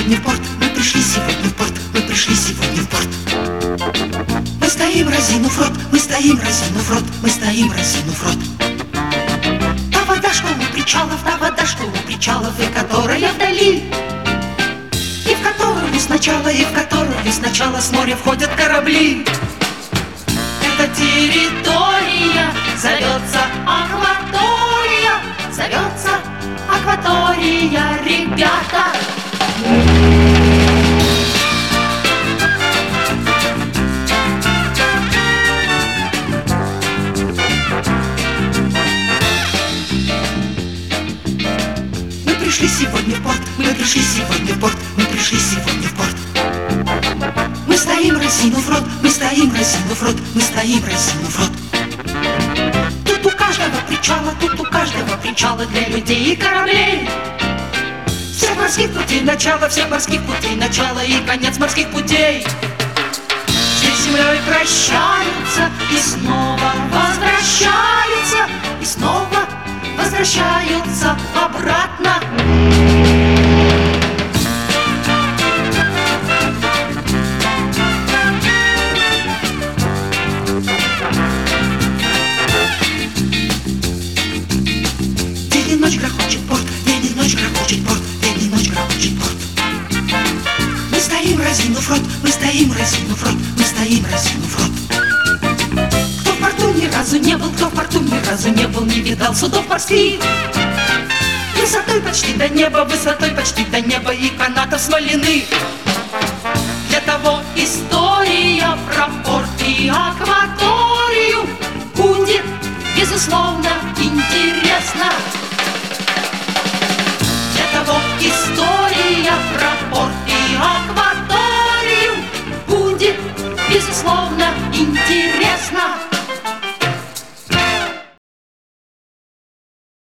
сегодня в порт, мы пришли сегодня в порт, мы пришли сегодня в порт. Мы стоим, разинув рот, мы стоим, разинув рот, мы стоим, разинув рот. Та вода, что у причалов, та вода, что у причалов, и которая вдали, и в которую сначала, и в которую сначала с моря входят корабли. Эта территория зовется акватория, зовется акватория, ребята. Мы пришли сегодня в порт, мы пришли сегодня в порт, мы пришли сегодня в порт. Мы стоим, разинув рот, мы стоим, разинув рот, мы стоим, разинув рот. Тут у каждого причала для людей и кораблей. Всех морских путей начало, всех морских путей начало и конец морских путей. Здесь с землей прощаются и снова возвращаются, и снова возвращаются обратно. День и ночь грохочет порт, день и ночь грохочет порт, день и ночь грохочет порт. Мы стоим, разинув рот, мы стоим, разинув рот, мы стоим, разинув рот. Кто в порту ни разу не был, кто в порту ни разу не был, не видал судов морских. Высотой почти до неба, высотой почти до неба и канатов смоляных. Для того история про порт и акваторию будет, безусловно, интересна. Для того история про порт и акваторию будет, безусловно, интересна.